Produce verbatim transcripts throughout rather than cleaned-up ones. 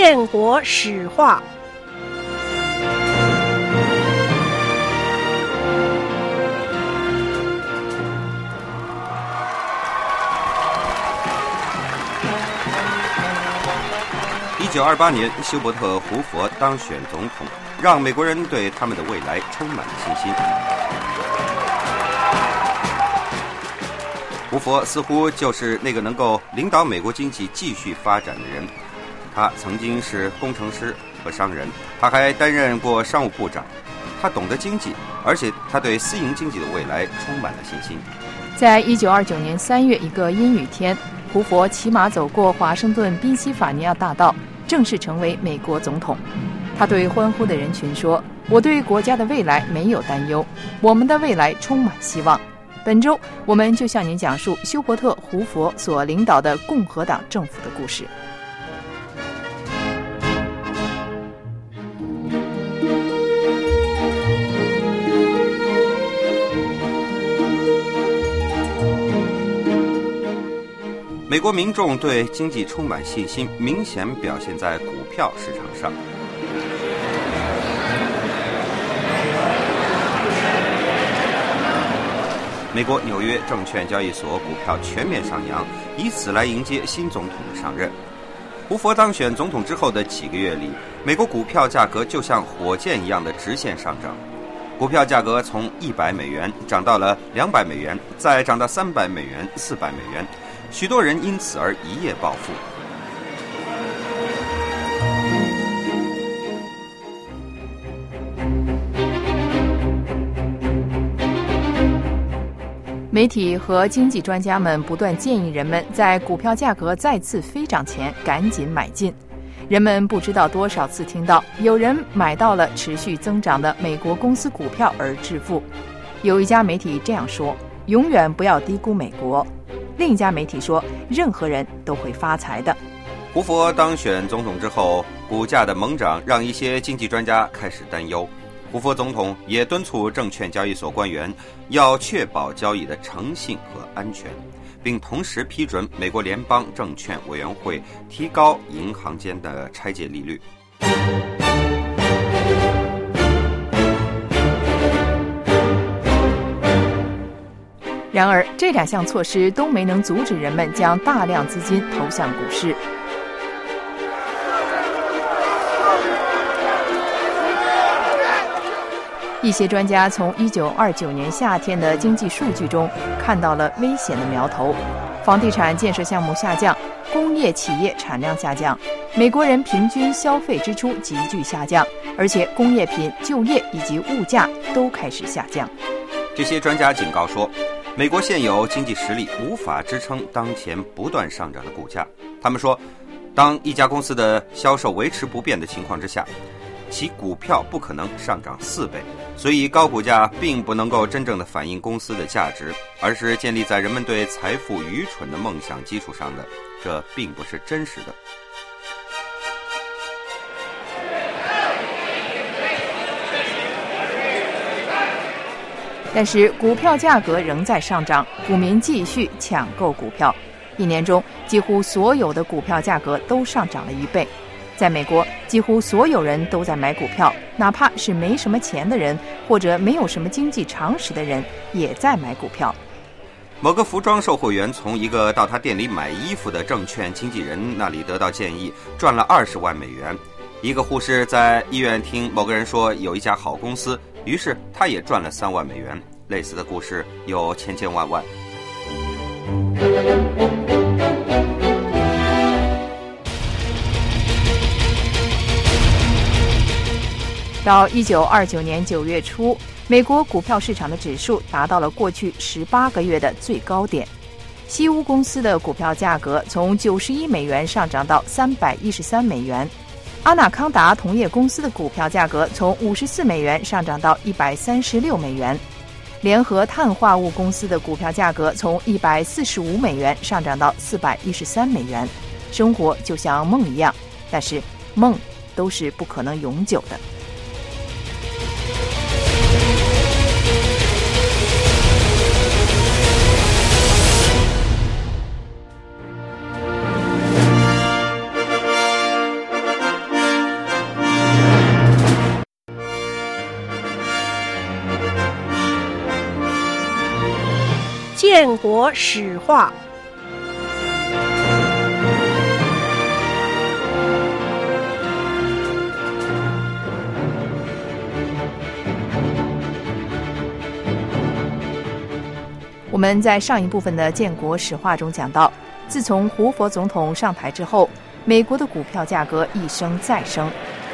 建国史话。 一九二八年，休伯特·胡佛当选总统，让美国人对他们的未来充满了信心。胡佛似乎就是那个能够领导美国经济继续发展的人。他曾经是工程师和商人，他还担任过商务部长。他懂得经济，而且他对私营经济的未来充满了信心。 在一九二九年三月一个阴雨天，胡佛骑马走过华盛顿宾夕法尼亚大道，正式成为美国总统。他对欢呼的人群说：“我对国家的未来没有担忧，我们的未来充满希望。”本周我们就向您讲述休伯特·胡佛所领导的共和党政府的故事。 美国民众对经济充满信心，明显表现在股票市场上。美国纽约证券交易所股票全面上扬，以此来迎接新总统的上任。胡佛当选总统之后的几个月里，美国股票价格就像火箭一样的直线上涨。股票价格从一百美元涨到了两百美元，再涨到三百美元、四百美元，许多人因此而一夜暴富。 媒体和经济专家们不断建议人们在股票价格再次飞涨前赶紧买进。人们不知道多少次听到有人买到了持续增长的美国公司股票而致富。有一家媒体这样说：永远不要低估美国。另一家媒体说，任何人都会发财的。 胡佛当选总统之后，股价的猛涨让一些经济专家开始担忧。胡佛总统也敦促证券交易所官员要确保交易的诚信和安全，并同时批准美国联邦证券委员会提高银行间的拆借利率。 然而，这两项措施都没能阻止人们将大量资金投向股市。一些专家从一九二九年夏天的经济数据中看到了危险的苗头：房地产建设项目下降，工业企业产量下降，美国人平均消费支出急剧下降，而且工业品、就业以及物价都开始下降。 这些专家警告说，美国现有经济实力无法支撑当前不断上涨的股价。他们说，当一家公司的销售维持不变的情况之下，其股票不可能上涨四倍，所以高股价并不能够真正的反映公司的价值，而是建立在人们对财富愚蠢的梦想基础上的，这并不是真实的。 但是股票价格仍在上涨，股民继续抢购股票。一年中，几乎所有的股票价格都上涨了一倍。在美国，几乎所有人都在买股票，哪怕是没什么钱的人或者没有什么经济常识的人也在买股票。 某个服装售货员从一个到他店里买衣服的证券经纪人那里得到建议，赚了二十万美元。一个护士在医院听某个人说有一家好公司，于是他也赚了三万美元。类似的故事有千千万万。 到一九二九年九月初，美国股票市场的指数达到了过去十八个月的最高点。西屋公司的股票价格从九十一美元上涨到三百一十三美元，阿纳康达同业公司的股票价格从五十四美元上涨到一百三十六美元，联合碳化物公司的股票价格从一百四十五美元上涨到四百一十三美元。生活就像梦一样，但是梦都是不可能永久的。 建国史话。 我们在上一部分的建国史话中讲到，自从胡佛总统上台之后，美国的股票价格一升再升。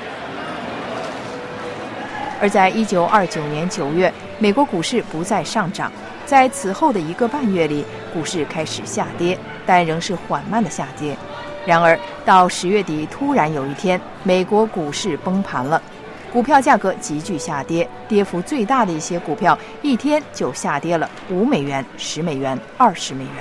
而在一九二九年九月，美国股市不再上涨，在此后的一个半月里，股市开始下跌，但仍是缓慢的下跌。然而到十月底，突然有一天，美国股市崩盘了，股票价格急剧下跌，跌幅最大的一些股票一天就下跌了五美元、十美元、二十美元。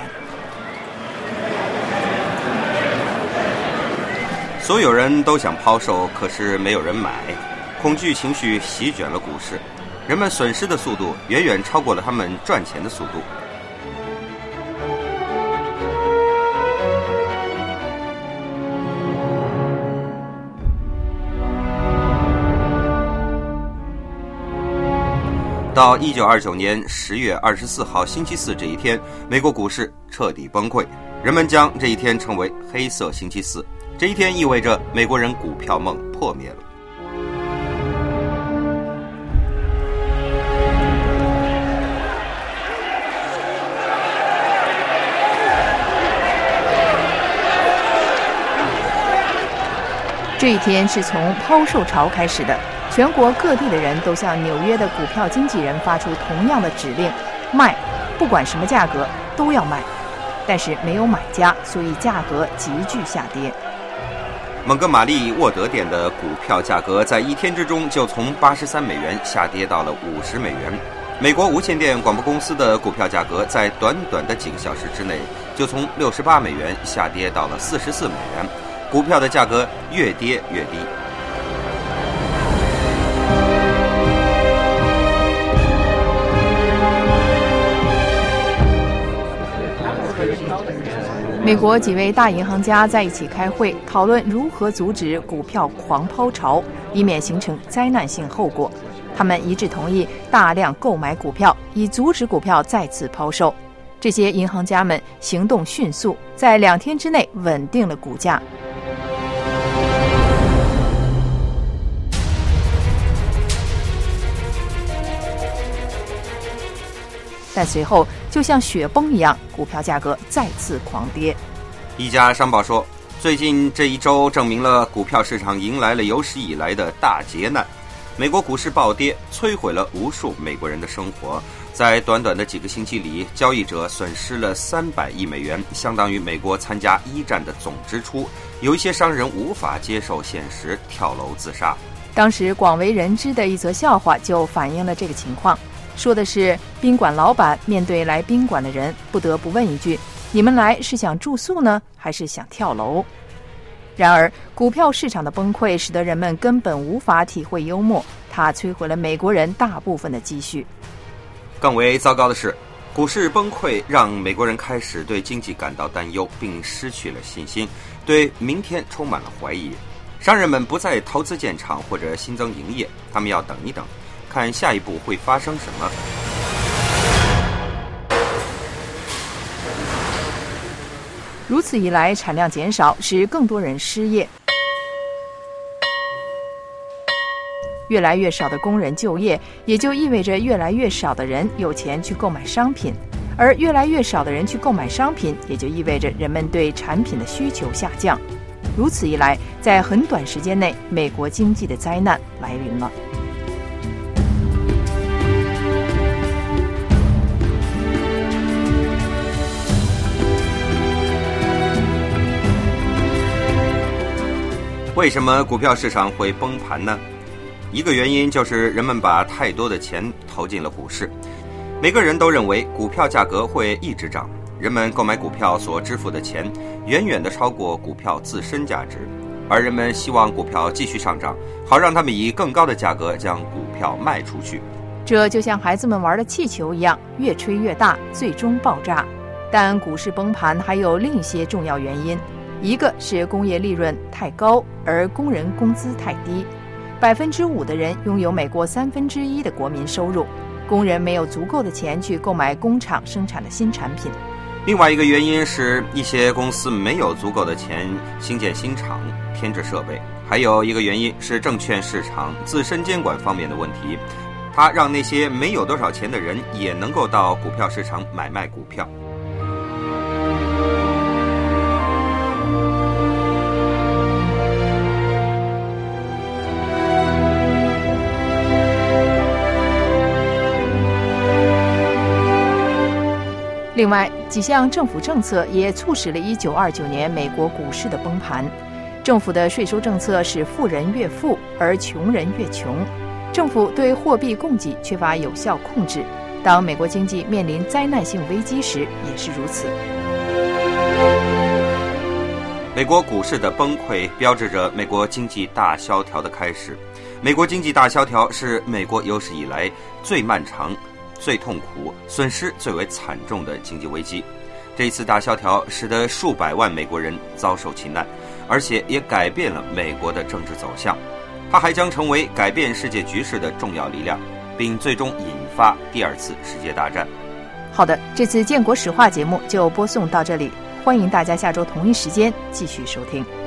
所有人都想抛售，可是没有人买，恐惧情绪席卷了股市，人们损失的速度远远超过了他们赚钱的速度。到一九二九年十月二十四号星期四这一天，美国股市彻底崩溃，人们将这一天称为黑色星期四。这一天意味着美国人股票梦破灭了。 这一天是从抛售潮开始的，全国各地的人都向纽约的股票经纪人发出同样的指令：卖，不管什么价格都要卖。但是没有买家，所以价格急剧下跌。 蒙哥马利沃德店的股票价格在一天之中就从八十三美元下跌到了五十美元。美国无线电广播公司的股票价格在短短的几个小时之内就从六十八美元下跌到了四十四美元，股票的价格越跌越低。 美国几位大银行家在一起开会，讨论如何阻止股票狂抛潮，以免形成灾难性后果。他们一致同意大量购买股票，以阻止股票再次抛售。这些银行家们行动迅速，在两天之内稳定了股价。但随后就像雪崩一样，股票价格再次狂跌。 一家商报说，最近这一周证明了股票市场迎来了有史以来的大劫难。美国股市暴跌，摧毁了无数美国人的生活。在短短的几个星期里，交易者损失了三百亿美元，相当于美国参加一战的总支出。有一些商人无法接受现实，跳楼自杀。 当时广为人知的一则笑话就反映了这个情况。说的是宾馆老板面对来宾馆的人，不得不问一句：你们来是想住宿呢，还是想跳楼？然而股票市场的崩溃使得人们根本无法体会幽默，它摧毁了美国人大部分的积蓄。 更为糟糕的是，股市崩溃让美国人开始对经济感到担忧，并失去了信心，对明天充满了怀疑。商人们不再投资建厂或者新增营业，他们要等一等，看下一步会发生什么。 如此一来，产量减少，使更多人失业，越来越少的工人就业，也就意味着越来越少的人有钱去购买商品，而越来越少的人去购买商品，也就意味着人们对产品的需求下降。如此一来，在很短时间内，美国经济的灾难来临了。 为什么股票市场会崩盘呢？一个原因就是人们把太多的钱投进了股市。每个人都认为股票价格会一直涨，人们购买股票所支付的钱远远地超过股票自身价值，而人们希望股票继续上涨，好让他们以更高的价格将股票卖出去。 这就像孩子们玩的气球一样，越吹越大，最终爆炸。但股市崩盘还有另一些重要原因，一个是工业利润太高，而工人工资太低。百分之五的人拥有美国三分之一的国民收入， 工人没有足够的钱去购买工厂生产的新产品。 另外一个原因是一些公司没有足够的钱兴建新厂、添置设备，还有一个原因是证券市场自身监管方面的问题，它让那些没有多少钱的人也能够到股票市场买卖股票。 另外，几项政府政策也促使了一九二九年美国股市的崩盘。政府的税收政策使富人越富，而穷人越穷。政府对货币供给缺乏有效控制。当美国经济面临灾难性危机时，也是如此。 美国股市的崩溃标志着美国经济大萧条的开始。美国经济大萧条是美国有史以来最漫长、最痛苦、损失最为惨重的经济危机。这一次大萧条使得数百万美国人遭受其难，而且也改变了美国的政治走向。它还将成为改变世界局势的重要力量，并最终引发第二次世界大战。 好的，这次建国史话节目就播送到这里，欢迎大家下周同一时间继续收听。